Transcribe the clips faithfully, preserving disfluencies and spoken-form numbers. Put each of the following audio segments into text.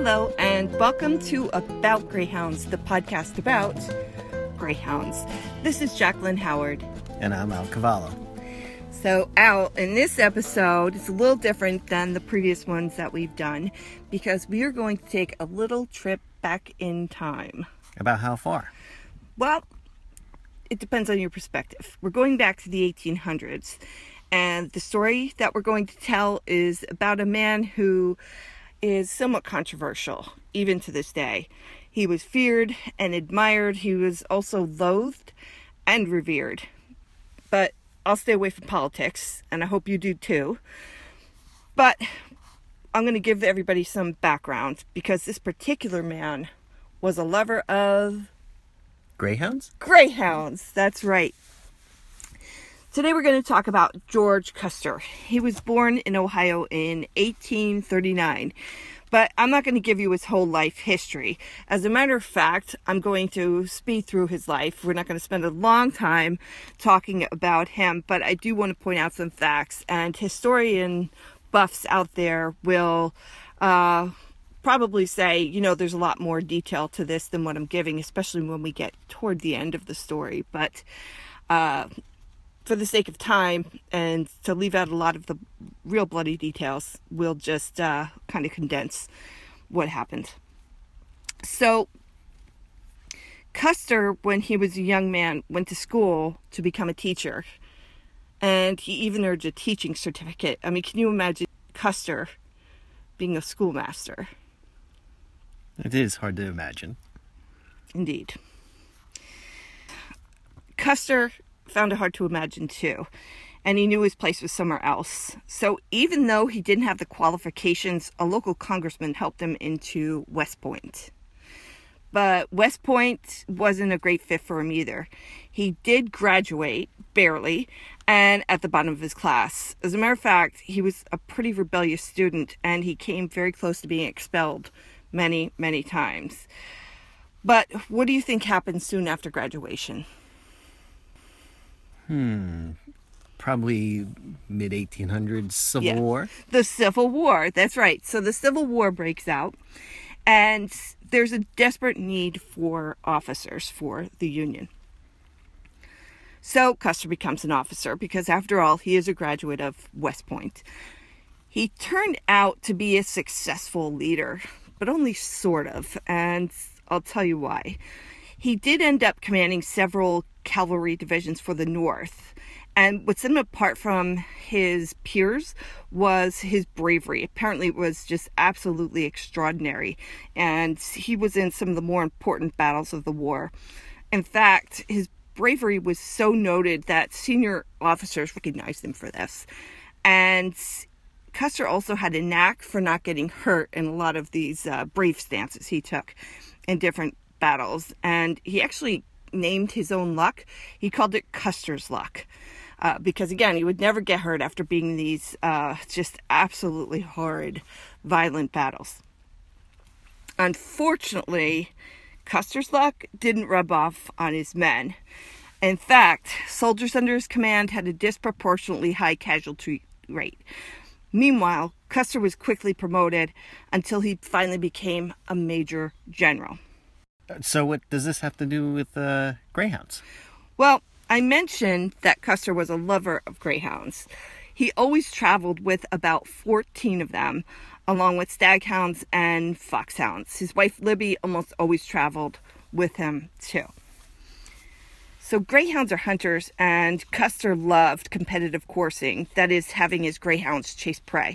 Hello, and welcome to About Greyhounds, the podcast about greyhounds. This is Jacqueline Howard. And I'm Al Cavallo. So, Al, in this episode, it's a little different than the previous ones that we've done because we are going to take a little trip back in time. About how far? Well, it depends on your perspective. We're going back to the eighteen hundreds, and the story that we're going to tell is about a man who is somewhat controversial, even to this day. He was feared and admired. He was also loathed and revered. But I'll stay away from politics, and I hope you do too. But I'm going to give everybody some background, because this particular man was a lover of... Greyhounds? Greyhounds, that's right. Today we're going to talk about George Custer. He was born in Ohio in eighteen thirty-nine, but I'm not going to give you his whole life history. As a matter of fact, I'm going to speed through his life. We're not going to spend a long time talking about him, but I do want to point out some facts, and historian buffs out there will uh, probably say, you know, there's a lot more detail to this than what I'm giving, especially when we get toward the end of the story, but... Uh, For the sake of time and to leave out a lot of the real bloody details, we'll just uh, kind of condense what happened. So, Custer, when he was a young man, went to school to become a teacher. And he even earned a teaching certificate. I mean, can you imagine Custer being a schoolmaster? It is hard to imagine. Indeed. Custer found it hard to imagine too, and he knew his place was somewhere else. So even though he didn't have the qualifications, a local congressman helped him into West Point. But West Point wasn't a great fit for him either. He did graduate, barely, and at the bottom of his class. As a matter of fact, he was a pretty rebellious student, and he came very close to being expelled many, many times. But what do you think happened soon after graduation? Hmm. Probably mid eighteen hundreds Civil yeah. War. The Civil War. That's right. So the Civil War breaks out, and there's a desperate need for officers for the Union. So Custer becomes an officer because, after all, he is a graduate of West Point. He turned out to be a successful leader, but only sort of, and I'll tell you why. He did end up commanding several cavalry divisions for the North. And what set him apart from his peers was his bravery. Apparently it was just absolutely extraordinary. And he was in some of the more important battles of the war. In fact, his bravery was so noted that senior officers recognized him for this. And Custer also had a knack for not getting hurt in a lot of these uh, brave stances he took in different battles, and he actually named his own luck. He called it Custer's luck, uh, because again, he would never get hurt after being in these uh, just absolutely horrid, violent battles. Unfortunately, Custer's luck didn't rub off on his men. In fact, soldiers under his command had a disproportionately high casualty rate. Meanwhile, Custer was quickly promoted until he finally became a major general. So what does this have to do with uh, greyhounds? Well, I mentioned that Custer was a lover of greyhounds. He always traveled with about fourteen of them, along with staghounds and foxhounds. His wife Libby almost always traveled with him too. So greyhounds are hunters, and Custer loved competitive coursing, that is, having his greyhounds chase prey.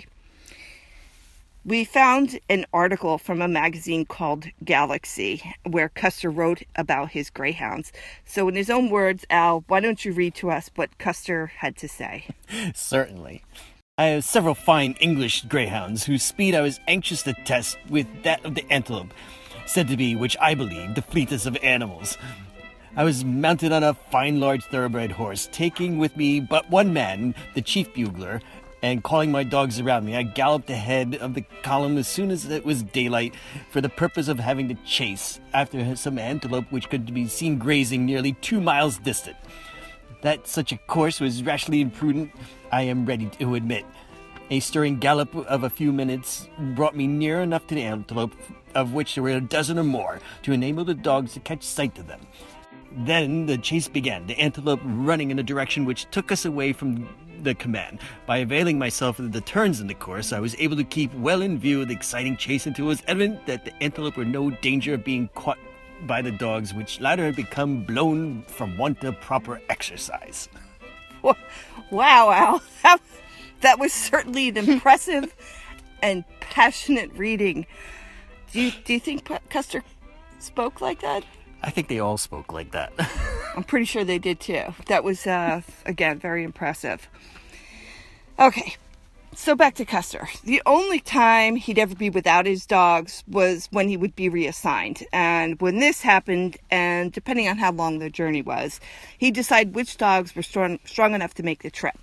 We found an article from a magazine called Galaxy where Custer wrote about his greyhounds. So in his own words, Al, why don't you read to us what Custer had to say? Certainly. I have several fine English greyhounds whose speed I was anxious to test with that of the antelope, said to be, which I believe, the fleetest of animals. I was mounted on a fine large thoroughbred horse, taking with me but one man, the chief bugler, and calling my dogs around me, I galloped ahead of the column as soon as it was daylight for the purpose of having to chase after some antelope which could be seen grazing nearly two miles distant. That such a course was rashly imprudent, I am ready to admit. A stirring gallop of a few minutes brought me near enough to the antelope, of which there were a dozen or more, to enable the dogs to catch sight of them. Then the chase began, the antelope running in a direction which took us away from the command. By availing myself of the turns in the course, I was able to keep well in view of the exciting chase until it was evident that the antelope were no danger of being caught by the dogs, which latter had become blown from want of proper exercise. Wow, Al. That, that was certainly an impressive and passionate reading. Do you, do you think Custer spoke like that? I think they all spoke like that. I'm pretty sure they did too. That was, uh, again, very impressive. Okay, so back to Custer. The only time he'd ever be without his dogs was when he would be reassigned. And when this happened, and depending on how long the journey was, he'd decide which dogs were strong, strong enough to make the trip.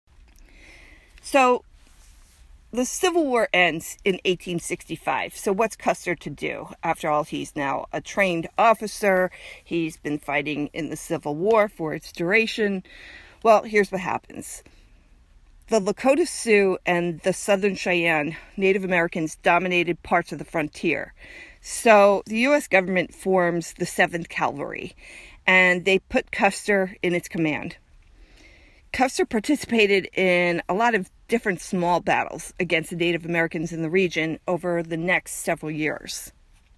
So the Civil War ends in eighteen sixty-five. So what's Custer to do? After all, he's now a trained officer. He's been fighting in the Civil War for its duration. Well, here's what happens. The Lakota Sioux and the Southern Cheyenne Native Americans dominated parts of the frontier. So the U S government forms the seventh Cavalry, and they put Custer in its command. Custer participated in a lot of different small battles against the Native Americans in the region over the next several years.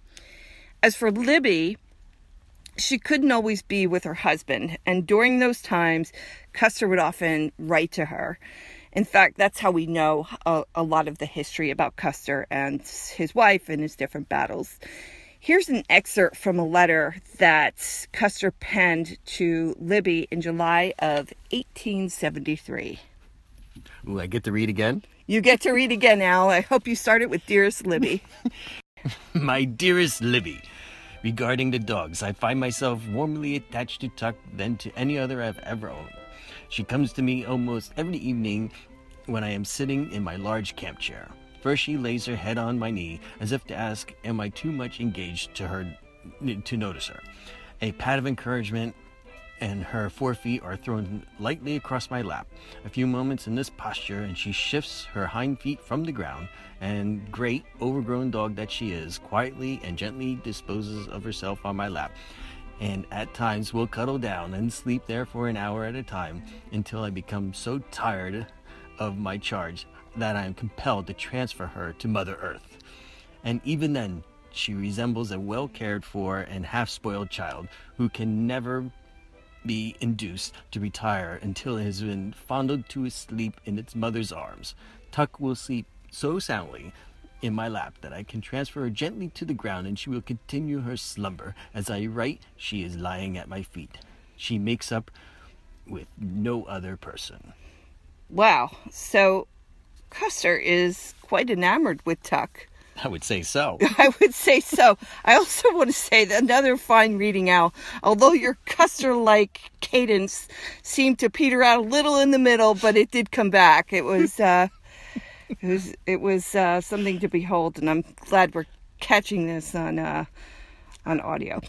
As for Libby, she couldn't always be with her husband, and during those times, Custer would often write to her. In fact, that's how we know a, a lot of the history about Custer and his wife and his different battles. Here's an excerpt from a letter that Custer penned to Libby in July of eighteen seventy-three. Ooh, I get to read again? You get to read again, Al. I hope you started with Dearest Libby. My dearest Libby, regarding the dogs, I find myself warmly attached to Tuck than to any other I've ever owned. She comes to me almost every evening when I am sitting in my large camp chair. First, she lays her head on my knee, as if to ask, am I too much engaged to her to notice her? A pat of encouragement, and her forefeet are thrown lightly across my lap. A few moments in this posture, and she shifts her hind feet from the ground, and great, overgrown dog that she is, quietly and gently disposes of herself on my lap, and at times will cuddle down and sleep there for an hour at a time, until I become so tired of my charge that I am compelled to transfer her to Mother Earth. And even then, she resembles a well-cared-for and half-spoiled child who can never be induced to retire until it has been fondled to sleep in its mother's arms. Tuck will sleep so soundly in my lap that I can transfer her gently to the ground, and she will continue her slumber. As I write, she is lying at my feet. She makes up with no other person. Wow. So Custer is quite enamored with Tuck. I would say so. I would say so. I also want to say that another fine reading, Al. Although your Custer-like cadence seemed to peter out a little in the middle, but it did come back. It was, uh, it was, it was uh, something to behold, and I'm glad we're catching this on, uh, on audio.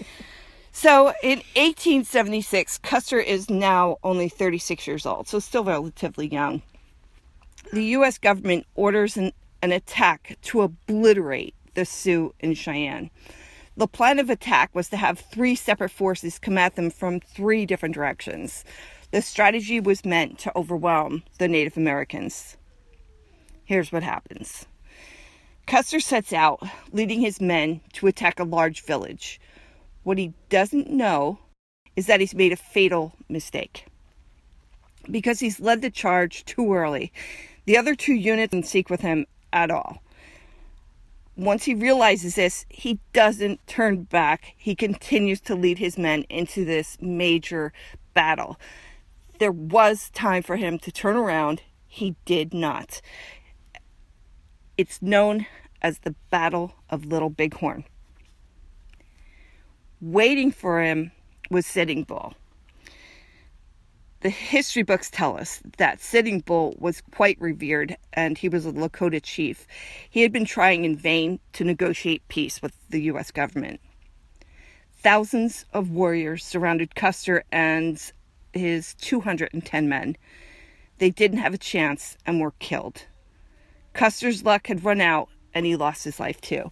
So in eighteen seventy-six, Custer is now only thirty-six years old, so still relatively young. The U S government orders an, an attack to obliterate the Sioux and Cheyenne. The plan of attack was to have three separate forces come at them from three different directions. The strategy was meant to overwhelm the Native Americans. Here's what happens. Custer sets out, leading his men to attack a large village. What he doesn't know is that he's made a fatal mistake. Because he's led the charge too early, the other two units didn't seek with him at all. Once he realizes this, he doesn't turn back. He continues to lead his men into this major battle. There was time for him to turn around. He did not. It's known as the Battle of Little Bighorn. Waiting for him was Sitting Bull. The history books tell us that Sitting Bull was quite revered, and he was a Lakota chief. He had been trying in vain to negotiate peace with the U S government. Thousands of warriors surrounded Custer and his two hundred ten men. they didn't have a chance and were killed. Custer's luck had run out, and he lost his life too.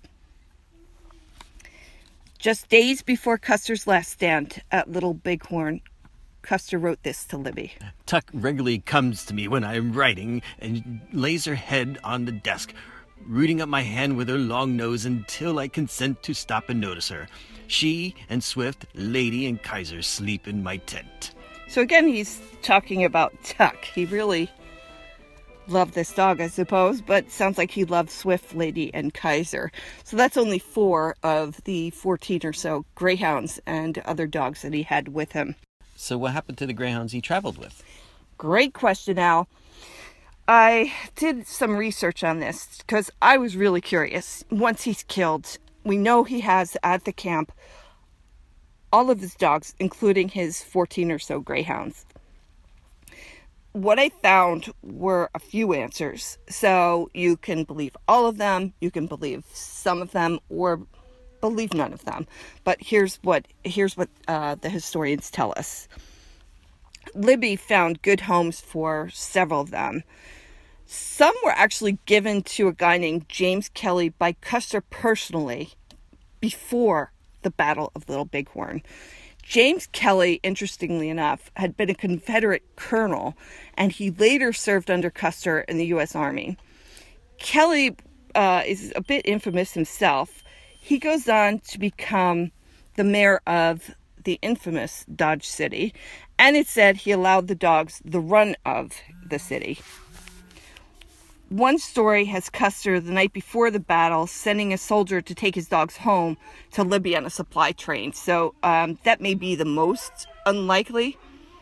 Just days before Custer's last stand at Little Bighorn, Custer wrote this to Libby. Tuck regularly comes to me when I am writing and lays her head on the desk, rooting up my hand with her long nose until I consent to stop and notice her. She and Swift, Lady, and Kaiser sleep in my tent. So again, he's talking about Tuck. He really loved this dog, I suppose, but sounds like he loved Swift, Lady, and Kaiser. So that's only four of the fourteen or so greyhounds and other dogs that he had with him. So what happened to the greyhounds he traveled with? Great question, Al. I did some research on this because I was really curious. Once he's killed, we know he has at the camp all of his dogs, including his fourteen or so greyhounds. What I found were a few answers. So you can believe all of them, you can believe some of them, or believe none of them. But here's what here's what uh, the historians tell us. Libby found good homes for several of them. Some were actually given to a guy named James Kelly by Custer personally before the Battle of Little Bighorn. James Kelly, interestingly enough, had been a Confederate colonel, and he later served under Custer in the U S Army. Kelly uh, is a bit infamous himself. He goes on to become the mayor of the infamous Dodge City, and it said he allowed the dogs the run of the city. One story has Custer, the night before the battle, sending a soldier to take his dogs home to Libby on a supply train. So um, that may be the most unlikely.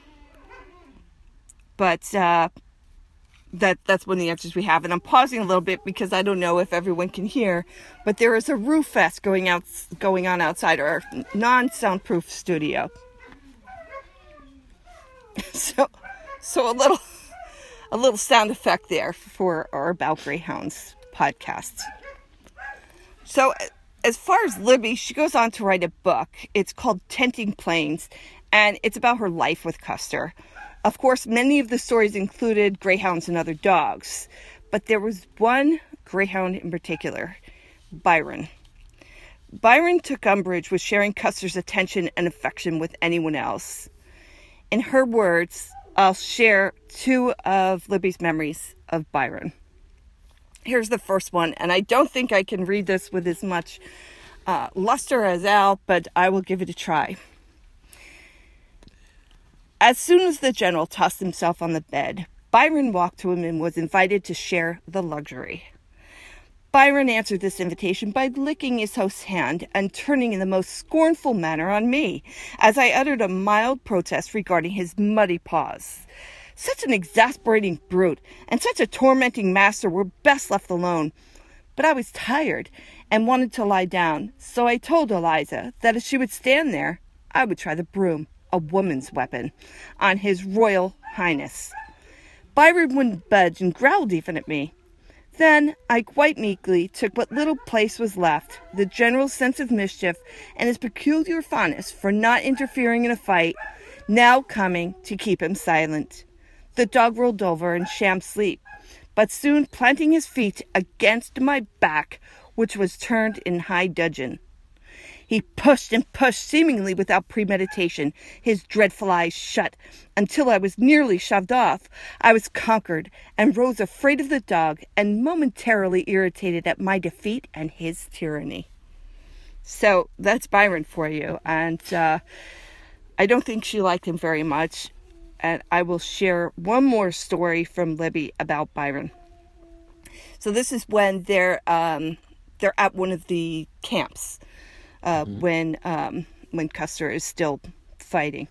But uh, that that's one of the answers we have. And I'm pausing a little bit because I don't know if everyone can hear. But there is a roof fest going, out, going on outside our non-soundproof studio. so, so a little... A little sound effect there for our About Greyhounds podcast. So as far as Libby, she goes on to write a book. It's called Tenting Plains, and it's about her life with Custer. Of course, many of the stories included greyhounds and other dogs, but there was one greyhound in particular, Byron. Byron took umbrage with sharing Custer's attention and affection with anyone else. In her words, I'll share two of Libby's memories of Byron. Here's the first one, and I don't think I can read this with as much uh, luster as Al, but I will give it a try. As soon as the general tossed himself on the bed, Byron walked to him and was invited to share the luxury. Byron answered this invitation by licking his host's hand and turning in the most scornful manner on me, as I uttered a mild protest regarding his muddy paws. Such an exasperating brute and such a tormenting master were best left alone. But I was tired and wanted to lie down, so I told Eliza that if she would stand there, I would try the broom, a woman's weapon, on his royal highness. Byron wouldn't budge and growled even at me. Then I quite meekly took what little place was left, the general's sense of mischief and his peculiar fondness for not interfering in a fight, now coming to keep him silent. The dog rolled over in sham sleep, but soon planting his feet against my back, which was turned in high dudgeon. He pushed and pushed, seemingly without premeditation, his dreadful eyes shut, until I was nearly shoved off. I was conquered, and rose afraid of the dog, and momentarily irritated at my defeat and his tyranny. So, that's Byron for you, and uh, I don't think she liked him very much, and I will share one more story from Libby about Byron. So this is when they're, um, they're at one of the camps. Uh, mm-hmm. when um, when Custer is still fighting.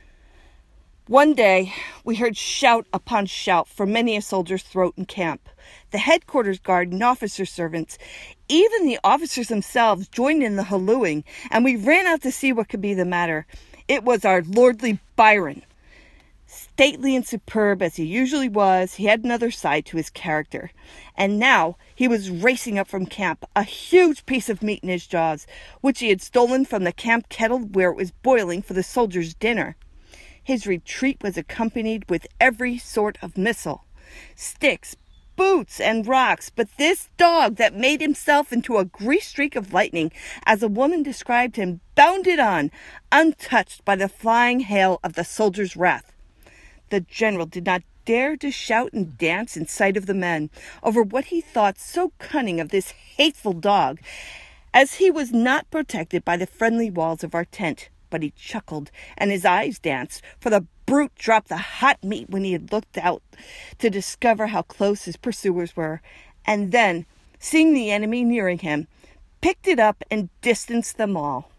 One day, we heard shout upon shout from many a soldier's throat in camp. The headquarters guard and officer servants, even the officers themselves, joined in the hallooing, and we ran out to see what could be the matter. It was our lordly Byron. Stately and superb as he usually was, he had another side to his character. And now he was racing up from camp, a huge piece of meat in his jaws, which he had stolen from the camp kettle where it was boiling for the soldiers' dinner. His retreat was accompanied with every sort of missile, sticks, boots, and rocks, but this dog that made himself into a grease streak of lightning, as a woman described him, bounded on, untouched by the flying hail of the soldier's wrath. The general did not dare to shout and dance in sight of the men over what he thought so cunning of this hateful dog, as he was not protected by the friendly walls of our tent. But he chuckled, and his eyes danced, for the brute dropped the hot meat when he had looked out to discover how close his pursuers were, and then, seeing the enemy nearing him, picked it up and distanced them all.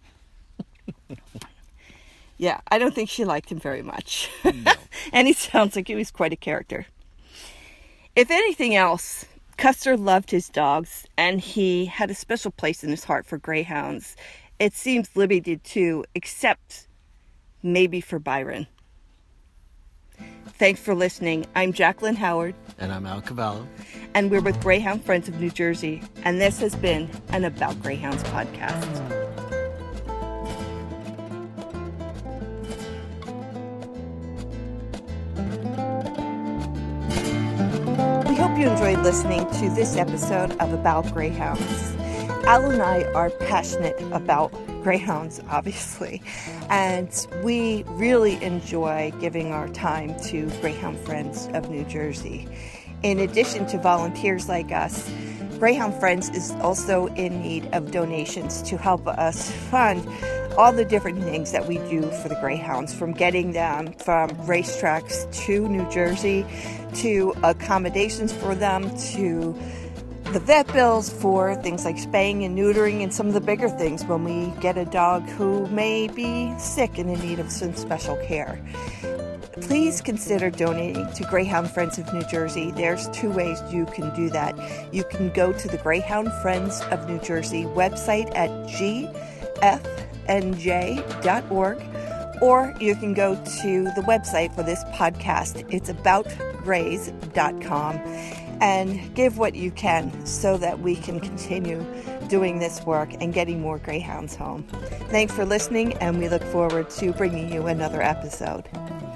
Yeah, I don't think she liked him very much. No. And he sounds like he was quite a character. If anything else, Custer loved his dogs, and he had a special place in his heart for greyhounds. It seems Libby did too, except maybe for Byron. Thanks for listening. I'm Jacqueline Howard. And I'm Al Cavallo. And we're with Greyhound Friends of New Jersey. And this has been an About Greyhounds podcast. We hope you enjoyed listening to this episode of About Greyhounds. Al and I are passionate about greyhounds, obviously, and we really enjoy giving our time to Greyhound Friends of New Jersey. In addition to volunteers like us, Greyhound Friends is also in need of donations to help us fund all the different things that we do for the greyhounds, from getting them from racetracks to New Jersey, to accommodations for them, to the vet bills for things like spaying and neutering, and some of the bigger things when we get a dog who may be sick and in need of some special care. Please consider donating to Greyhound Friends of New Jersey. There's two ways you can do that. You can go to the Greyhound Friends of New Jersey website at g f n j dot org, or you can go to the website for this podcast. It's about grays dot com. And give what you can so that we can continue doing this work and getting more greyhounds home. Thanks for listening, and we look forward to bringing you another episode.